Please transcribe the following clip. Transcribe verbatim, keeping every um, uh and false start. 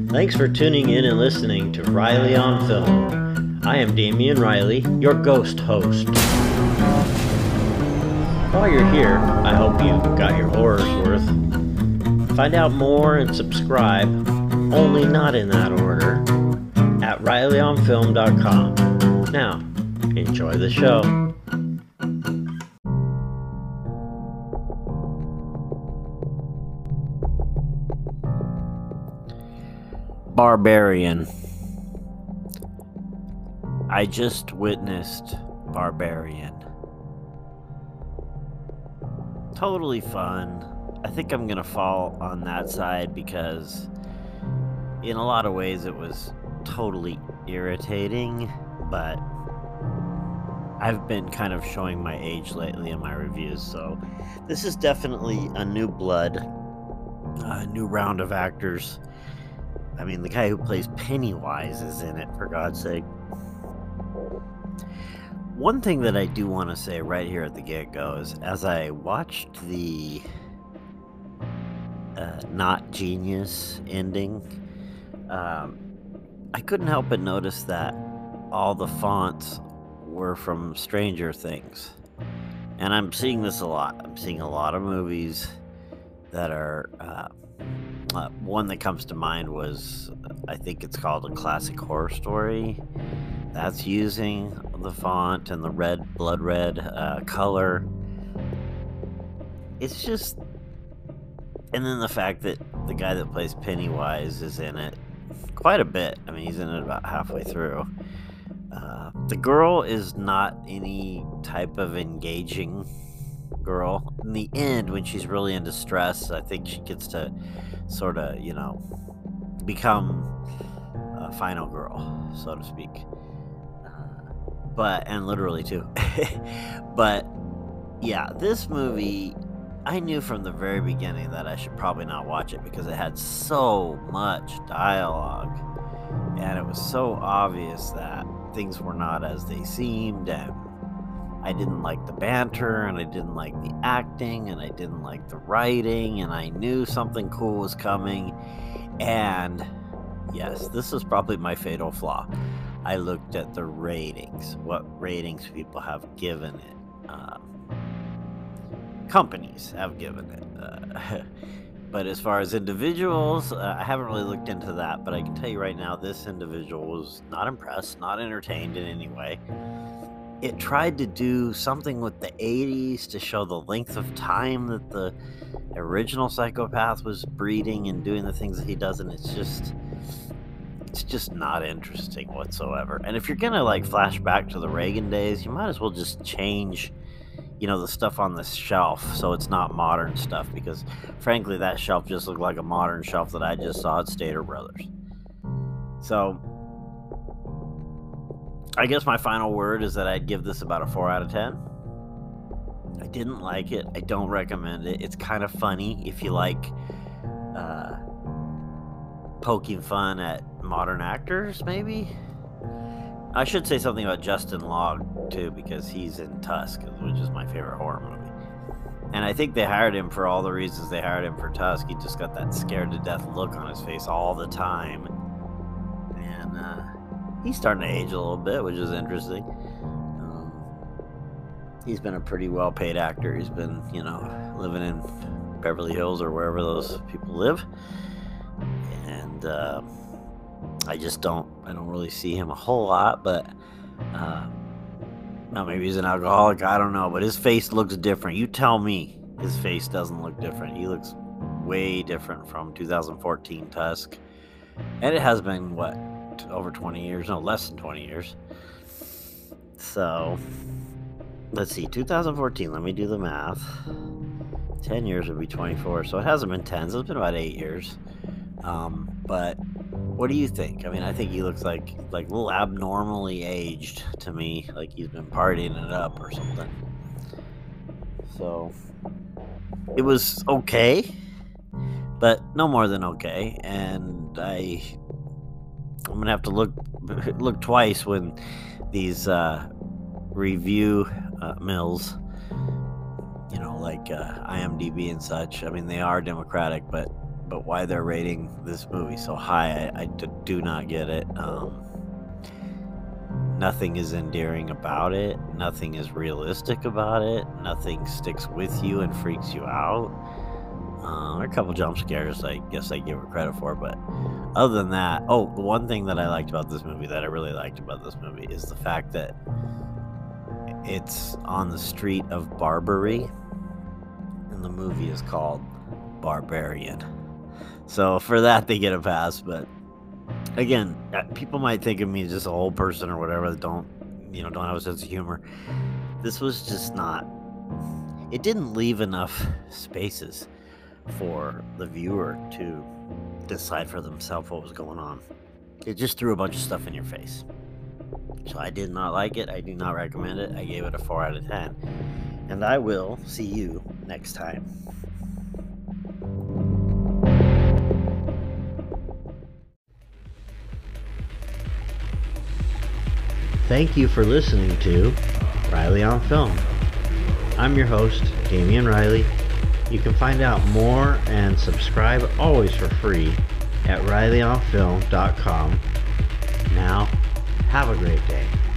Thanks for tuning in and listening to Riley on Film. I am Damian Riley, your ghost host. While you're here, I hope you got your horror's worth. Find out more and subscribe, only not in that order, at riley on film dot com. Now, enjoy the show. Barbarian. I just witnessed Barbarian. Totally fun. I think I'm gonna fall on that side because in a lot of ways it was totally irritating, but I've been kind of showing my age lately in my reviews, so this is definitely a new blood, a new round of actors. I mean, the guy who plays Pennywise is in it, for God's sake. One thing that I do want to say right here at the get-go is, as I watched the uh, Not Genius ending, um, I couldn't help but notice that all the fonts were from Stranger Things. And I'm seeing this a lot. I'm seeing a lot of movies that are... Uh, Uh, one that comes to mind was, I think it's called A Classic Horror Story. That's using the font and the red, blood red uh, color. It's just... And then the fact that the guy that plays Pennywise is in it quite a bit. I mean, he's in it about halfway through. Uh, the girl is not any type of engaging girl. In the end, when she's really in distress, I think she gets to sort of, you know, become a final girl, so to speak. Uh, but, and literally too. But, yeah, this movie, I knew from the very beginning that I should probably not watch it because it had so much dialogue. And it was so obvious that things were not as they seemed, and I didn't like the banter, and I didn't like the acting, and I didn't like the writing, and I knew something cool was coming. And yes, this is probably my fatal flaw. I looked at the ratings, what ratings people have given it. Um, companies have given it. Uh, but as far as individuals, uh, I haven't really looked into that, but I can tell you right now, this individual was not impressed, not entertained in any way. It tried to do something with the eighties to show the length of time that the original psychopath was breeding and doing the things that he does, and it's just it's just not interesting whatsoever. And if you're gonna like flash back to the Reagan days, you might as well just change, you know, the stuff on the shelf so it's not modern stuff, because frankly that shelf just looked like a modern shelf that I just saw at Stater Brothers. So I guess my final word is that I'd give this about a four out of ten. I didn't like it. I don't recommend it. It's kind of funny if you like uh, poking fun at modern actors, maybe. I should say something about Justin Long, too, because he's in Tusk, which is my favorite horror movie. And I think they hired him for all the reasons they hired him for Tusk. He just got that scared-to-death look on his face all the time. And, uh... he's starting to age a little bit, which is interesting. Um, he's been a pretty well-paid actor. He's been, you know, living in Beverly Hills or wherever those people live. And uh, I just don't, I don't really see him a whole lot, but uh, now maybe he's an alcoholic, I don't know. But his face looks different. You tell me his face doesn't look different. He looks way different from two thousand fourteen Tusk. And it has been, what, over twenty years, no, less than twenty years. So let's see, two thousand fourteen, let me do the math. ten years would be twenty-four, so it hasn't been ten, so it's been about eight years. Um, but what do you think? I mean, I think he looks like like a little abnormally aged to me, like he's been partying it up or something. So it was okay, but no more than okay. And I I'm gonna have to look look twice when these uh, review uh, mills, you know, like uh, I M D B and such. I mean, they are democratic, but but why they're rating this movie so high, I, I d- do not get it. Um, nothing is endearing about it. Nothing is realistic about it. Nothing sticks with you and freaks you out. Uh, a couple jump scares, I guess I give her credit for, but other than that, oh, the one thing that I liked about this movie, that I really liked about this movie, is the fact that it's on the street of Barbary, and the movie is called Barbarian. So for that, they get a pass. But again, people might think of me as just a whole person or whatever that don't, you know, don't have a sense of humor. This was just not. It didn't leave enough spaces for the viewer to decide for themselves what was going on. It just threw a bunch of stuff in your face. So I did not like it. I do not recommend it. I gave it a four out of ten. And I will see you next time. Thank you for listening to Riley on Film. I'm your host, Damian Riley. You can find out more and subscribe always for free at riley on film dot com. Now, have a great day.